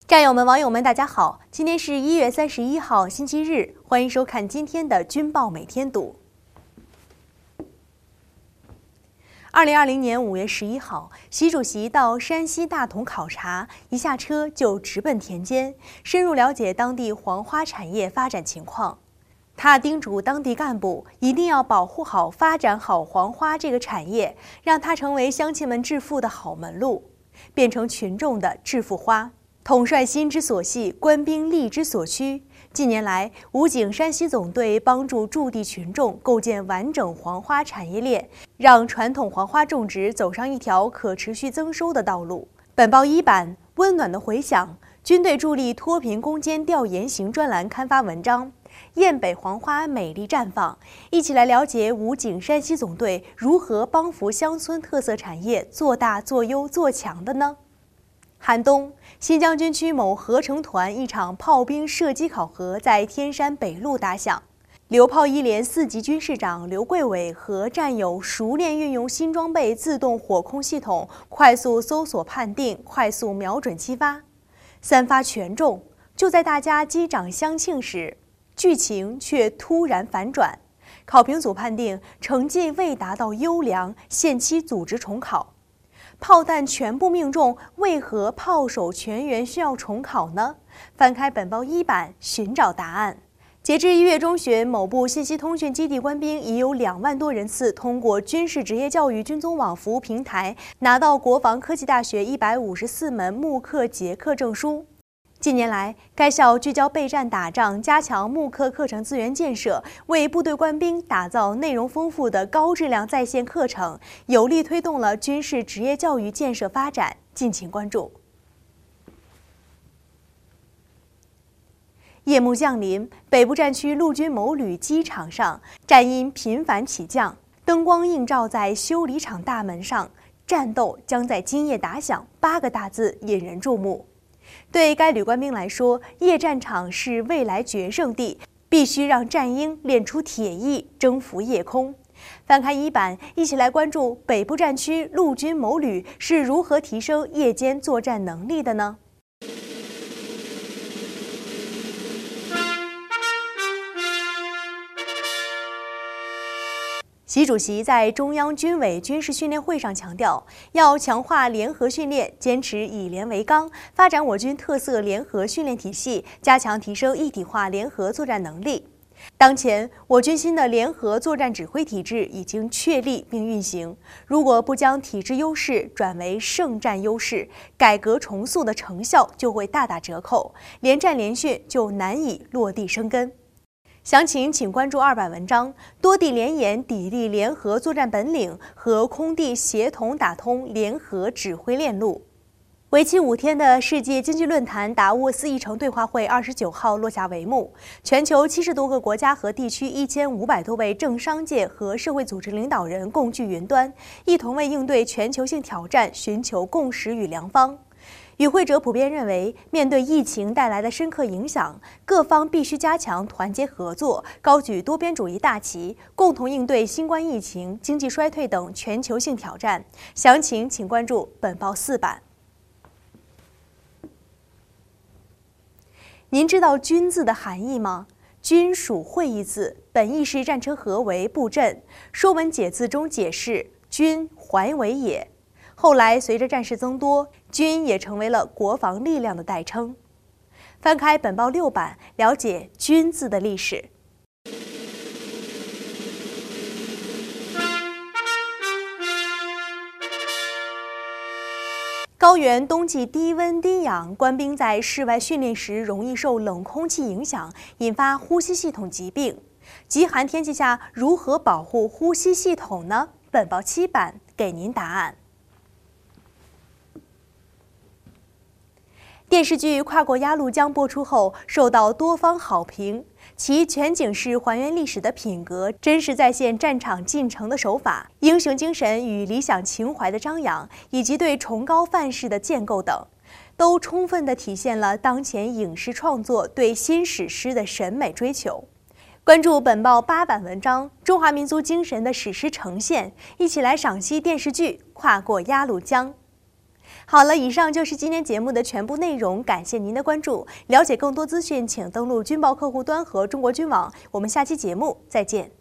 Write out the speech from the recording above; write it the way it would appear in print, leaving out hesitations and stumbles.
战友们、网友们，大家好！今天是1月31号，星期日，欢迎收看今天的《军报每天读》。2020年5月11号，习主席到山西大同考察，一下车就直奔田间，深入了解当地黄花产业发展情况。他叮嘱当地干部一定要保护好、发展好黄花这个产业，让它成为乡亲们致富的好门路，变成群众的致富花。统帅心之所系，官兵力之所趋。近年来，武警山西总队帮助驻地群众构建完整黄花产业链，让传统黄花种植走上一条可持续增收的道路。本报一版温暖的回响，军队助力脱贫攻坚调研型专栏刊发文章，雁北黄花美丽绽放。一起来了解武警山西总队如何帮扶乡村特色产业做大做优做强的呢？寒冬，新疆军区某合成团一场炮兵射击考核在天山北路打响。榴炮一连4级军士长刘桂伟和战友熟练运用新装备自动火控系统，快速搜索判定，快速瞄准击发，3发全中。就在大家击掌相庆时，剧情却突然反转。考评组判定成绩未达到优良，限期组织重考。炮弹全部命中，为何炮手全员需要重考呢？翻开本报一版寻找答案。截至1月中旬，某部信息通讯基地官兵已有2万多人次通过军事职业教育军综网服务平台拿到国防科技大学154门慕课结课证书。近年来，该校聚焦备战打仗，加强慕课课程资源建设，为部队官兵打造内容丰富的高质量在线课程，有力推动了军事职业教育建设发展。敬请关注。夜幕降临，北部战区陆军某旅机场上，战音频繁起降，灯光映照在修理厂大门上，战斗将在今夜打响8个大字引人注目。对该旅官兵来说，夜战场是未来决胜地，必须让战鹰练出铁翼，征服夜空。翻开一版，一起来关注北部战区陆军某旅是如何提升夜间作战能力的呢？习主席在中央军委军事训练会上强调，要强化联合训练，坚持以联为纲，发展我军特色联合训练体系，加强提升一体化联合作战能力。当前，我军新的联合作战指挥体制已经确立并运行，如果不将体制优势转为胜战优势，改革重塑的成效就会大打折扣，联战联训就难以落地生根。详情请关注2版文章，多地联演砥砺联合作战本领和空地协同打通联合指挥链路。为期5天的世界经济论坛达沃斯议程对话会29号落下帷幕，全球70多个国家和地区1500多位政商界和社会组织领导人共聚云端，一同为应对全球性挑战寻求共识与良方。与会者普遍认为，面对疫情带来的深刻影响，各方必须加强团结合作，高举多边主义大旗，共同应对新冠疫情、经济衰退等全球性挑战。详情请关注本报4版。您知道“军”字的含义吗？军属会意字，本意是战车合围布阵，《说文解字》中解释“军，怀为也”。后来随着战事增多，军也成为了国防力量的代称。翻开本报6版，了解“军”字的历史。高原冬季低温低氧，官兵在室外训练时容易受冷空气影响，引发呼吸系统疾病。极寒天气下，如何保护呼吸系统呢？本报7版给您答案。电视剧《跨过鸭绿江》播出后，受到多方好评。其全景式还原历史的品格、真实再现战场进程的手法、英雄精神与理想情怀的张扬，以及对崇高范式的建构等，都充分地体现了当前影视创作对新史诗的审美追求。关注本报8版文章《中华民族精神的史诗呈现》，一起来赏析电视剧《跨过鸭绿江》。 好了，以上就是今天节目的全部内容，感谢您的关注。了解更多资讯，请登录军报客户端和中国军网。我们下期节目再见。